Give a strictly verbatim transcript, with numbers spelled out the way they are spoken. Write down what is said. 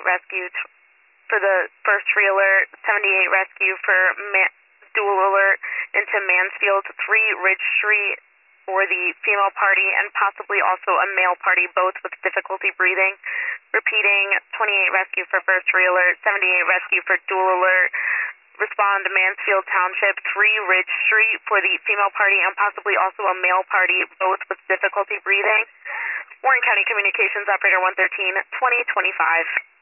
rescue t- for the first free alert, seventy-eight rescue for ma- dual alert into Mansfield, three Ridge Street for the female party and possibly also a male party, both with difficulty breathing. Repeating, twenty-eight rescue for first free alert, seventy-eight rescue for dual alert. Respond to Mansfield Township, three Ridge Street for the female party and possibly also a male party, both with difficulty breathing. Warren County Communications Operator one thirteen, twenty twenty-five.